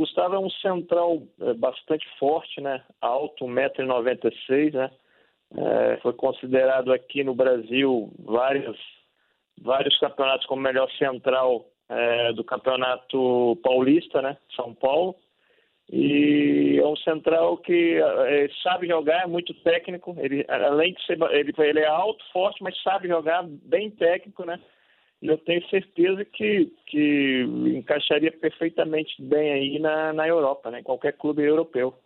Gustavo é um central bastante forte, né? Alto, 1,96 m, né? Foi considerado aqui no Brasil vários campeonatos como melhor central do Campeonato Paulista, né? São Paulo. E é um central que sabe jogar, é muito técnico. Ele, além de ser, ele é alto, forte, mas sabe jogar, bem técnico, né? E eu tenho certeza que encaixaria perfeitamente bem aí na Europa, né? Em qualquer clube europeu.